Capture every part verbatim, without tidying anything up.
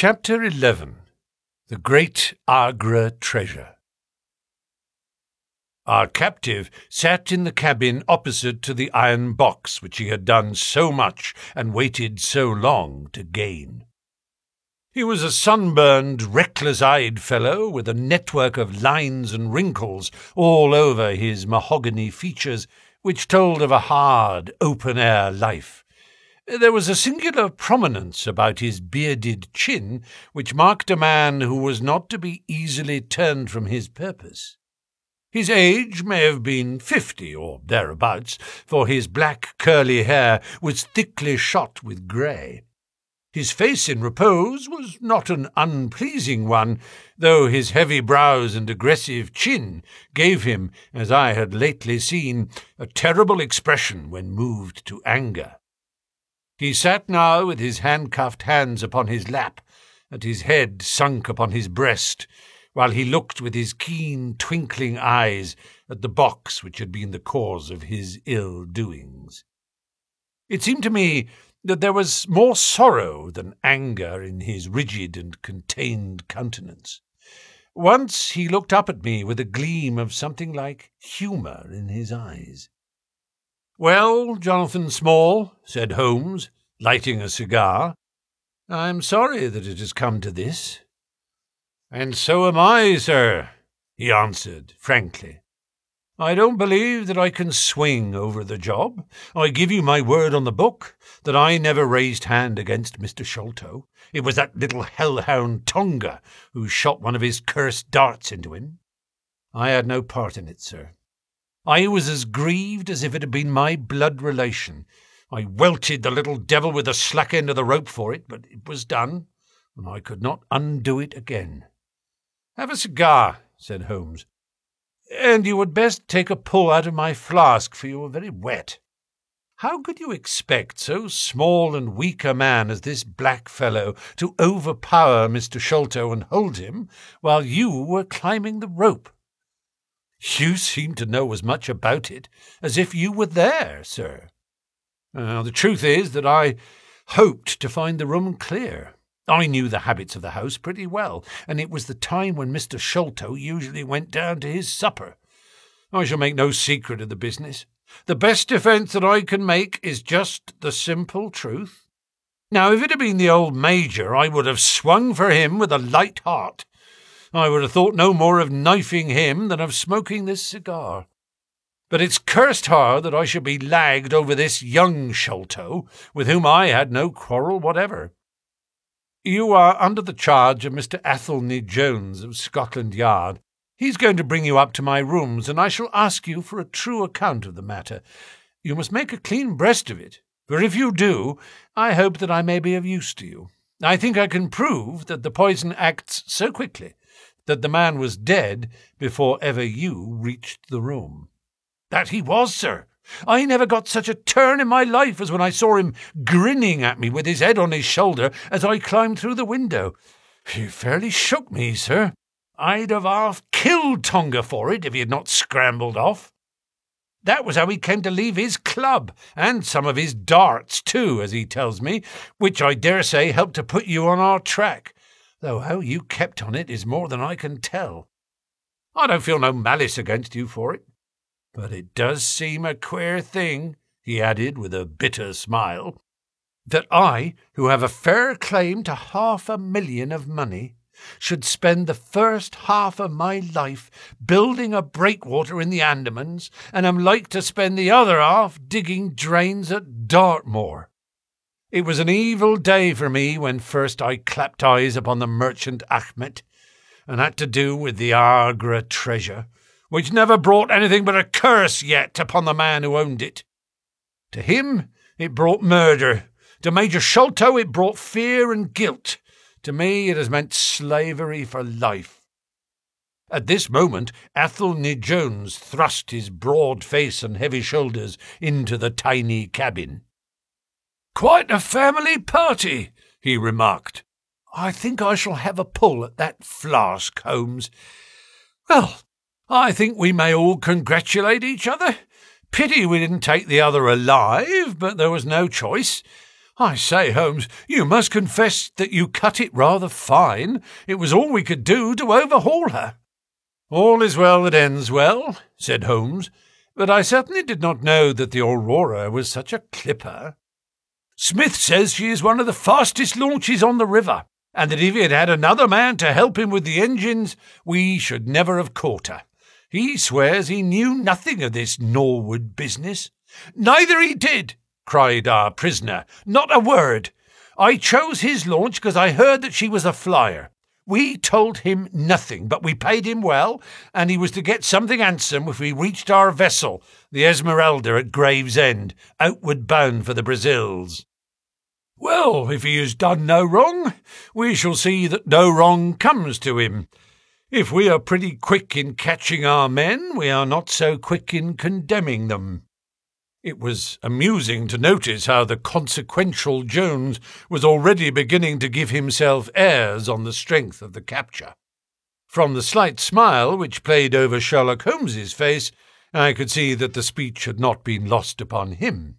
Chapter eleven. The Great Agra Treasure. Our captive sat in the cabin opposite to the iron box which he had done so much and waited so long to gain. He was a sunburned, reckless-eyed fellow with a network of lines and wrinkles all over his mahogany features, which told of a hard, open-air life. There was a singular prominence about his bearded chin, which marked a man who was not to be easily turned from his purpose. His age may have been fifty or thereabouts, for his black curly hair was thickly shot with grey. His face in repose was not an unpleasing one, though his heavy brows and aggressive chin gave him, as I had lately seen, a terrible expression when moved to anger. He sat now with his handcuffed hands upon his lap, and his head sunk upon his breast, while he looked with his keen, twinkling eyes at the box which had been the cause of his ill-doings. It seemed to me that there was more sorrow than anger in his rigid and contained countenance. Once he looked up at me with a gleam of something like humour in his eyes. "Well, Jonathan Small," said Holmes, lighting a cigar, "I am sorry that it has come to this." "And so am I, sir," he answered frankly. "I don't believe that I can swing over the job. I give you my word on the book that I never raised hand against Mister Sholto. It was that little hellhound Tonga who shot one of his cursed darts into him. I had no part in it, sir. I was as grieved as if it had been my blood relation. I welted the little devil with the slack end of the rope for it, but it was done, and I could not undo it again." "Have a cigar," said Holmes, "and you would best take a pull out of my flask, for you are very wet. How could you expect so small and weak a man as this black fellow to overpower Mister Sholto and hold him while you were climbing the rope? You seem to know as much about it as if you were there, sir. Uh, the truth is that I hoped to find the room clear. I knew the habits of the house pretty well, and it was the time when Mister Sholto usually went down to his supper. I shall make no secret of the business. The best defence that I can make is just the simple truth. Now, if it had been the old Major, I would have swung for him with a light heart. I would have thought no more of knifing him than of smoking this cigar. But it's cursed hard that I should be lagged over this young Sholto, with whom I had no quarrel whatever. You are under the charge of Mister Athelney Jones of Scotland Yard. He's going to bring you up to my rooms, and I shall ask you for a true account of the matter. You must make a clean breast of it, for if you do, I hope that I may be of use to you. I think I can prove that the poison acts so quickly that the man was dead before ever you reached the room." "That he was, sir. I never got such a turn in my life as when I saw him grinning at me with his head on his shoulder as I climbed through the window. He fairly shook me, sir. I'd have half killed Tonga for it if he had not scrambled off. That was how he came to leave his club, and some of his darts too, as he tells me, which I dare say helped to put you on our track, though how you kept on it is more than I can tell. I don't feel no malice against you for it. But it does seem a queer thing," he added with a bitter smile, "that I, who have a fair claim to half a million of money, should spend the first half of my life building a breakwater in the Andamans, and am like to spend the other half digging drains at Dartmoor. It was an evil day for me when first I clapped eyes upon the merchant Achmet, and had to do with the Agra treasure, which never brought anything but a curse yet upon the man who owned it. To him it brought murder. To Major Sholto it brought fear and guilt. To me it has meant slavery for life." At this moment Athelney Jones thrust his broad face and heavy shoulders into the tiny cabin. "Quite a family party," he remarked. "I think I shall have a pull at that flask, Holmes. Well, I think we may all congratulate each other. Pity we didn't take the other alive, but there was no choice. I say, Holmes, you must confess that you cut it rather fine. It was all we could do to overhaul her." "All is well that ends well," said Holmes, "but I certainly did not know that the Aurora was such a clipper. Smith says she is one of the fastest launches on the river, and that if he had had another man to help him with the engines, we should never have caught her. He swears he knew nothing of this Norwood business." "Neither he did," cried our prisoner. "Not a word. I chose his launch because I heard that she was a flyer. We told him nothing, but we paid him well, and he was to get something handsome if we reached our vessel, the Esmeralda, at Gravesend, outward bound for the Brazils." "Well, if he has done no wrong, we shall see that no wrong comes to him. If we are pretty quick in catching our men, we are not so quick in condemning them." It was amusing to notice how the consequential Jones was already beginning to give himself airs on the strength of the capture. From the slight smile which played over Sherlock Holmes's face, I could see that the speech had not been lost upon him.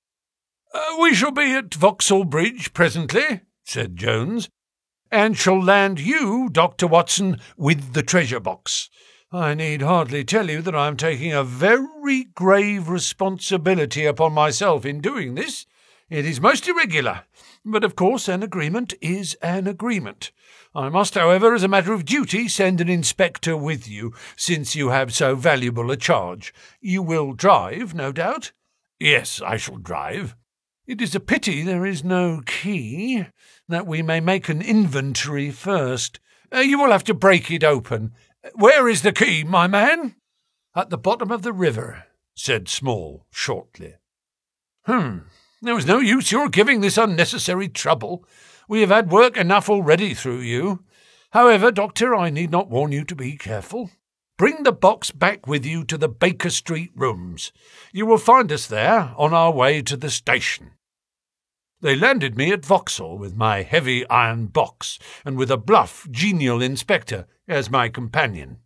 Uh, "We shall be at Vauxhall Bridge presently," said Jones, "and shall land you, Doctor Watson, with the treasure box. I need hardly tell you that I am taking a very grave responsibility upon myself in doing this. It is most irregular, but of course an agreement is an agreement. I must, however, as a matter of duty, send an inspector with you, since you have so valuable a charge. You will drive, no doubt?" "Yes, I shall drive." "It is a pity there is no key, that we may make an inventory first. Uh, you will have to break it open. Where is the key, my man?" "At the bottom of the river," said Small shortly. "Hmm. There was no use your giving this unnecessary trouble. We have had work enough already through you. However, Doctor, I need not warn you to be careful. Bring the box back with you to the Baker Street rooms. You will find us there on our way to the station." They landed me at Vauxhall with my heavy iron box, and with a bluff, genial inspector as my companion.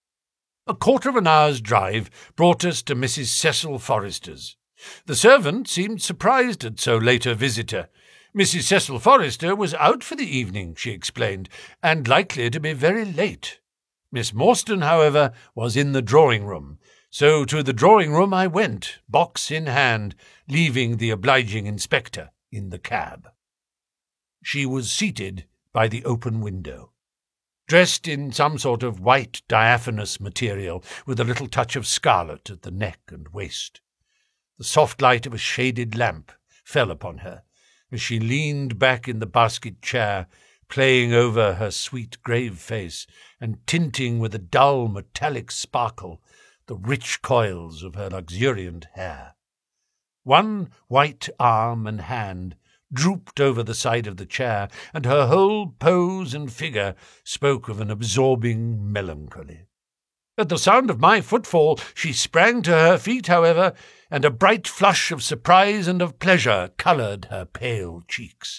A quarter of an hour's drive brought us to Missus Cecil Forrester's. The servant seemed surprised at so late a visitor. Missus Cecil Forrester was out for the evening, she explained, and likely to be very late. Miss Morstan, however, was in the drawing-room, so to the drawing-room I went, box in hand, leaving the obliging inspector in the cab. She was seated by the open window, dressed in some sort of white diaphanous material with a little touch of scarlet at the neck and waist. The soft light of a shaded lamp fell upon her as she leaned back in the basket chair, playing over her sweet grave face and tinting with a dull metallic sparkle the rich coils of her luxuriant hair. One white arm and hand drooped over the side of the chair, and her whole pose and figure spoke of an absorbing melancholy. At the sound of my footfall she sprang to her feet, however, and a bright flush of surprise and of pleasure coloured her pale cheeks.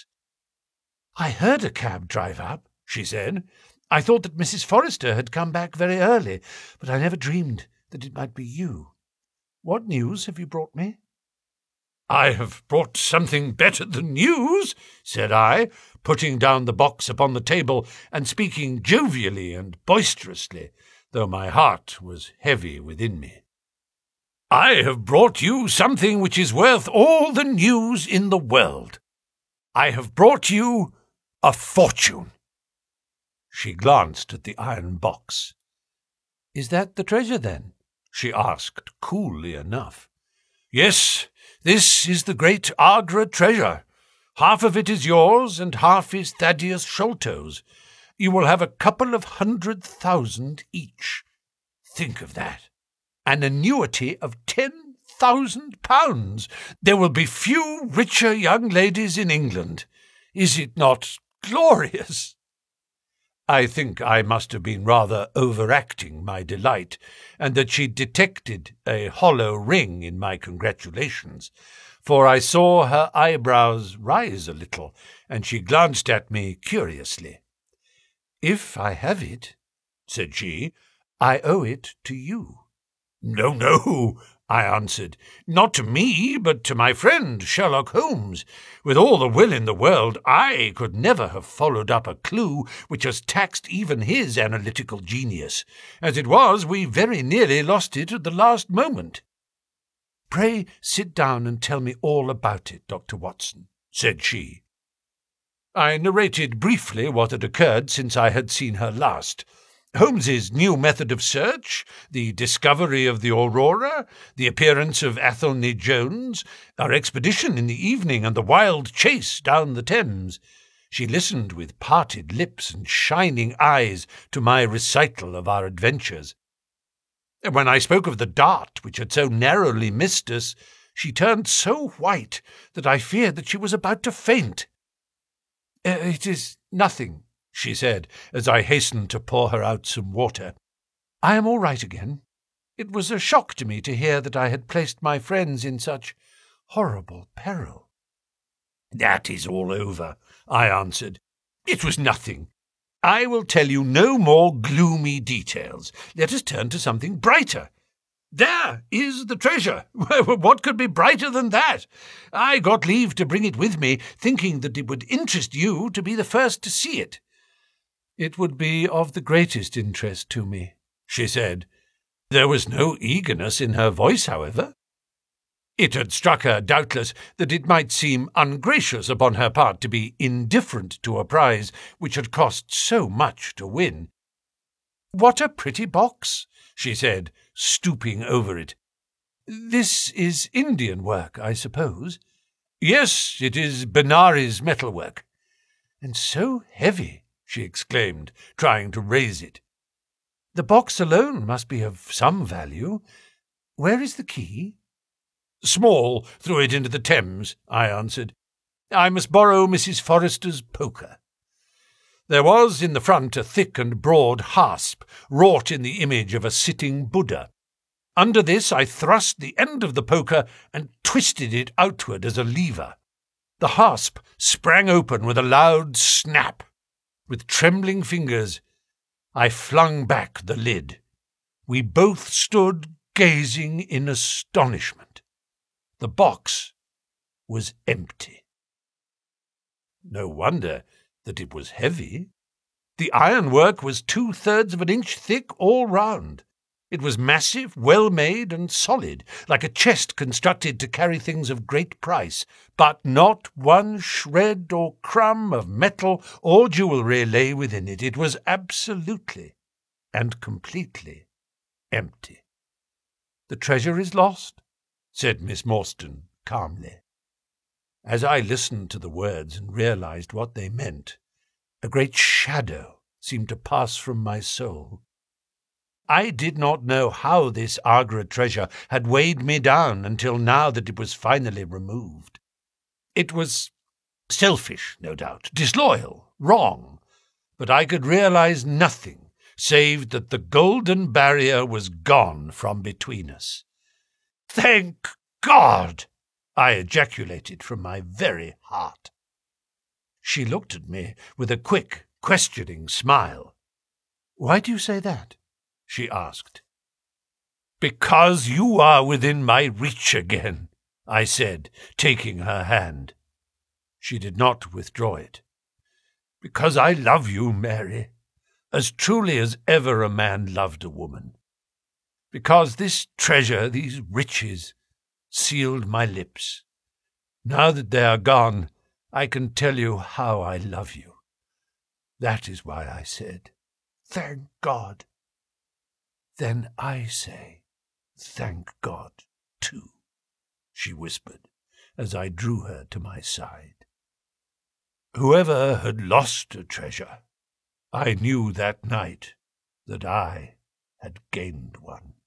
"I heard a cab drive up," she said. "I thought that Missus Forrester had come back very early, but I never dreamed that it might be you. What news have you brought me?" "I have brought something better than news," said I, putting down the box upon the table and speaking jovially and boisterously, though my heart was heavy within me. "I have brought you something which is worth all the news in the world. I have brought you a fortune." She glanced at the iron box. "Is that the treasure, then?" she asked coolly enough. "Yes, this is the great Agra treasure. Half of it is yours, and half is Thaddeus Sholto's. You will have a couple of hundred thousand each. Think of that. An annuity of ten thousand pounds. There will be few richer young ladies in England. Is it not glorious?" I think I must have been rather overacting my delight, and that she detected a hollow ring in my congratulations, for I saw her eyebrows rise a little, and she glanced at me curiously. "If I have it," said she, "I owe it to you." "No, no, I answered. "Not to me, but to my friend Sherlock Holmes. With all the will in the world, I could never have followed up a clue which has taxed even his analytical genius. As it was, we very nearly lost it at the last moment." "Pray sit down and tell me all about it, Doctor Watson," said she. I narrated briefly what had occurred since I had seen her last. Holmes's new method of search, the discovery of the Aurora, the appearance of Athelney Jones, our expedition in the evening, and the wild chase down the Thames. She listened with parted lips and shining eyes to my recital of our adventures. When I spoke of the dart which had so narrowly missed us, she turned so white that I feared that she was about to faint. "It is nothing," she said, as I hastened to pour her out some water. "I am all right again. It was a shock to me to hear that I had placed my friends in such horrible peril." "That is all over," I answered. "It was nothing. I will tell you no more gloomy details. Let us turn to something brighter. There is the treasure. What could be brighter than that? I got leave to bring it with me, thinking that it would interest you to be the first to see it." "It would be of the greatest interest to me," she said. There was no eagerness in her voice, however. It had struck her, doubtless, that it might seem ungracious upon her part to be indifferent to a prize which had cost so much to win. "What a pretty box," she said, stooping over it. "This is Indian work, I suppose?" "Yes, it is Benares metalwork." "And so heavy," she exclaimed, trying to raise it. "The box alone must be of some value. Where is the key?" "Small threw it into the Thames," I answered. "I must borrow Missus Forrester's poker." There was in the front a thick and broad hasp, wrought in the image of a sitting Buddha. Under this I thrust the end of the poker and twisted it outward as a lever. The hasp sprang open with a loud snap. With trembling fingers, I flung back the lid. We both stood gazing in astonishment. The box was empty. No wonder that it was heavy. The ironwork was two-thirds of an inch thick all round. It was massive, well-made, and solid, like a chest constructed to carry things of great price, but not one shred or crumb of metal or jewellery lay within it. It was absolutely and completely empty. "The treasure is lost," said Miss Morstan calmly. As I listened to the words and realized what they meant, a great shadow seemed to pass from my soul. I did not know how this Agra treasure had weighed me down until now that it was finally removed. It was selfish, no doubt, disloyal, wrong, but I could realize nothing save that the golden barrier was gone from between us. "Thank God!" I ejaculated from my very heart. She looked at me with a quick, questioning smile. "Why do you say that?" she asked. "Because you are within my reach again," I said, taking her hand. She did not withdraw it. "Because I love you, Mary, as truly as ever a man loved a woman. Because this treasure, these riches, sealed my lips. Now that they are gone, I can tell you how I love you. That is why I said, 'Thank God.' Then I say, 'Thank God,' too," she whispered, as I drew her to my side. Whoever had lost a treasure, I knew that night that I had gained one.